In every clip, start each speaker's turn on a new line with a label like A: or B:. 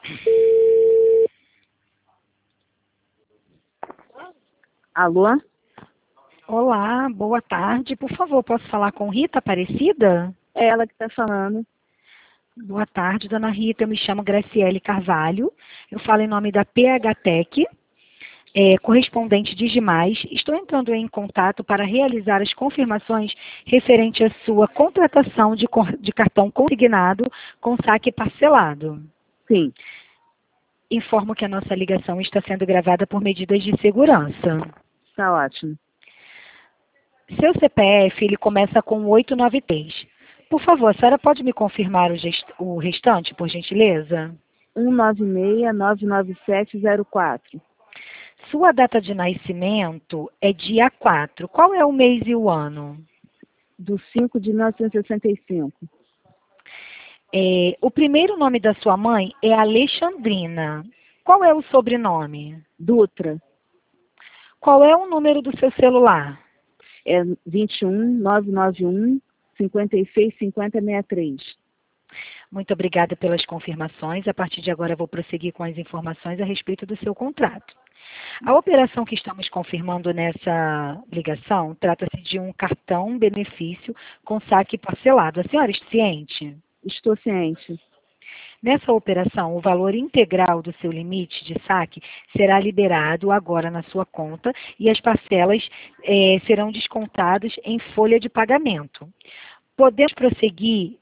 A: Alô?
B: Olá, boa tarde. Por favor, posso falar com Rita Aparecida?
A: É ela que está falando.
B: Boa tarde, dona Rita. Eu me chamo Graciele Carvalho. Eu falo em nome da PHTEC, correspondente Digimais. Estou entrando em contato para realizar as confirmações referente à sua contratação de cartão consignado com saque parcelado.
A: Sim,
B: Informo que a nossa ligação está sendo gravada por medidas de segurança.
A: está ótimo.
B: Seu CPF, ele começa com 893. Por favor, a senhora pode me confirmar o restante, por gentileza?
A: 196-99704.
B: Sua data de nascimento é dia 4. Qual é o mês e o ano?
A: Do 5 de 1965.
B: O primeiro nome da sua mãe é Alexandrina. Qual é o sobrenome?
A: Dutra.
B: Qual é o número do seu celular?
A: É 21-991-565063.
B: Muito obrigada pelas confirmações. A partir de agora, eu vou prosseguir com as informações a respeito do seu contrato. A operação que estamos confirmando nessa ligação trata-se de um cartão benefício com saque parcelado. A senhora está ciente?
A: Estou ciente.
B: Nessa operação, o valor integral do seu limite de saque será liberado agora na sua conta e as parcelas serão descontadas em folha de pagamento. Podemos prosseguir?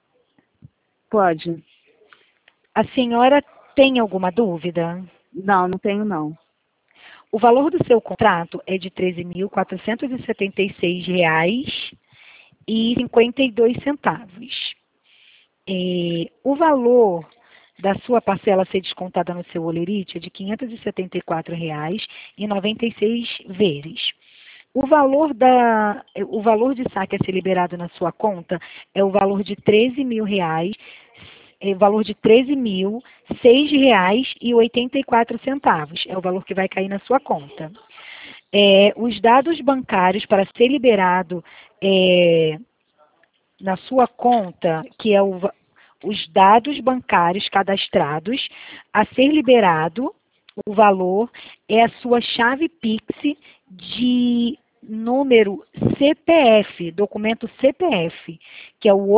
A: Pode.
B: A senhora tem alguma dúvida?
A: Não tenho não.
B: O valor do seu contrato é de R$ 13.476,52. O valor da sua parcela a ser descontada no seu holerite é de R$ 574,96. O valor de saque a ser liberado na sua conta é o valor de R$ 13.000, R$ 13.006,84. É o valor que vai cair na sua conta. Os dados bancários para ser liberado na sua conta, que é os dados bancários cadastrados a ser liberado, o valor é a sua chave Pix de número CPF, documento CPF, que é o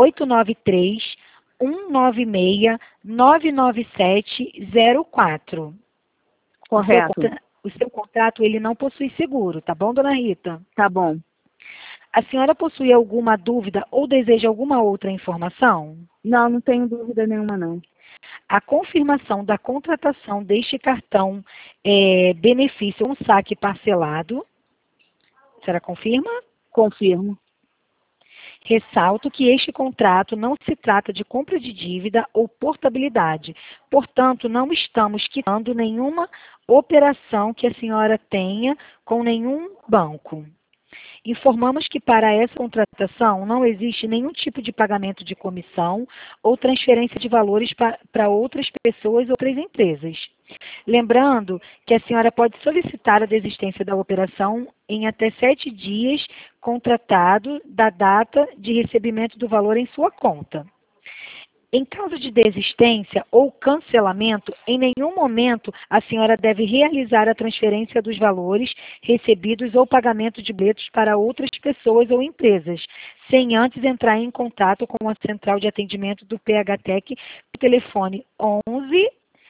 B: 893-196-99704.
A: Correto.
B: O seu contrato, ele não possui seguro, tá bom, dona Rita?
A: Tá bom.
B: A senhora possui alguma dúvida ou deseja alguma outra informação?
A: Não tenho dúvida nenhuma não.
B: A confirmação da contratação deste cartão benefício um saque parcelado. A senhora confirma?
A: Confirmo.
B: Ressalto que este contrato não se trata de compra de dívida ou portabilidade. Portanto, não estamos quitando nenhuma operação que a senhora tenha com nenhum banco. Informamos que para essa contratação não existe nenhum tipo de pagamento de comissão ou transferência de valores para outras pessoas ou outras empresas. Lembrando que a senhora pode solicitar a desistência da operação em até 7 dias contratado da data de recebimento do valor em sua conta. Em caso de desistência ou cancelamento, em nenhum momento a senhora deve realizar a transferência dos valores recebidos ou pagamento de boletos para outras pessoas ou empresas, sem antes entrar em contato com a central de atendimento do PHTEC pelo telefone 11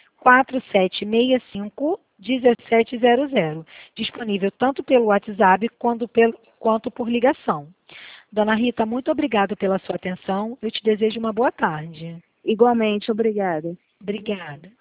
B: 4765 1700, disponível tanto pelo WhatsApp quanto por ligação. Dona Rita, muito obrigada pela sua atenção. Eu te desejo uma boa tarde.
A: Igualmente, obrigada.
B: Obrigada.